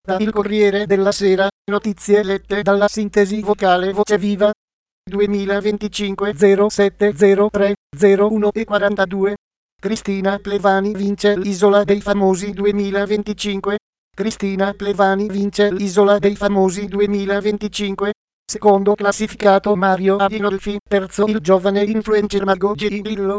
Da Il Corriere della Sera, notizie lette dalla sintesi vocale Voce Viva. 2025 0703 01 e 42. Cristina Plevani vince l'Isola dei Famosi 2025. Cristina Plevani vince l'Isola dei Famosi 2025. Secondo classificato Mario Adinolfi, terzo il giovane influencer Mago Gilillo.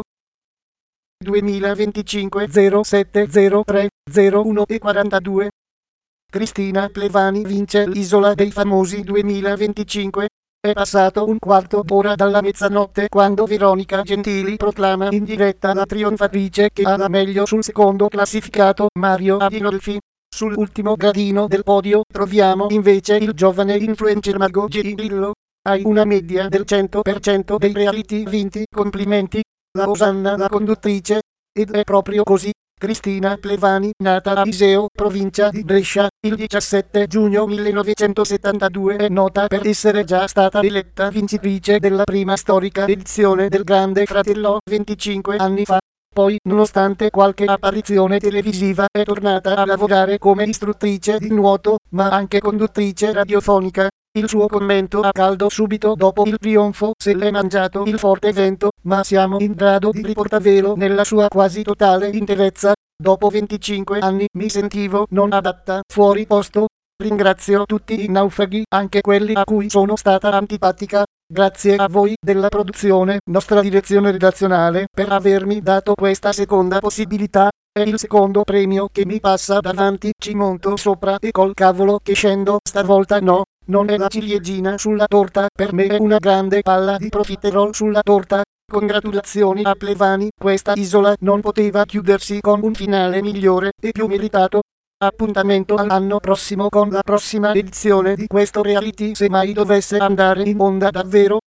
2025 0703 01 e 42. Cristina Plevani vince l'Isola dei Famosi 2025. È passato un quarto d'ora dalla mezzanotte quando Veronica Gentili proclama in diretta la trionfatrice che ha la meglio sul secondo classificato Mario Adinolfi. Sull'ultimo gradino del podio troviamo invece il giovane influencer Mago Gilillo. Hai una media del 100% dei reality vinti, complimenti. La osanna la conduttrice. Ed è proprio così. Cristina Plevani, nata a Iseo, provincia di Brescia, il 17 giugno 1972, è nota per essere già stata eletta vincitrice della prima storica edizione del Grande Fratello 25 anni fa. Poi, nonostante qualche apparizione televisiva, è tornata a lavorare come istruttrice di nuoto, ma anche conduttrice radiofonica. Il suo commento a caldo subito dopo il trionfo: se l'è mangiato il forte vento, ma siamo in grado di riportarvelo nella sua quasi totale interezza. Dopo 25 anni mi sentivo non adatta, fuori posto. Ringrazio tutti i naufraghi, anche quelli a cui sono stata antipatica. Grazie a voi della produzione, nostra direzione redazionale, per avermi dato questa seconda possibilità. È il secondo premio che mi passa davanti, ci monto sopra e col cavolo che scendo stavolta no. Non è la ciliegina sulla torta, per me è una grande palla di profiterol sulla torta. Congratulazioni a Plevani, questa isola non poteva chiudersi con un finale migliore e più meritato. Appuntamento all'anno prossimo con la prossima edizione di questo reality, se mai dovesse andare in onda davvero.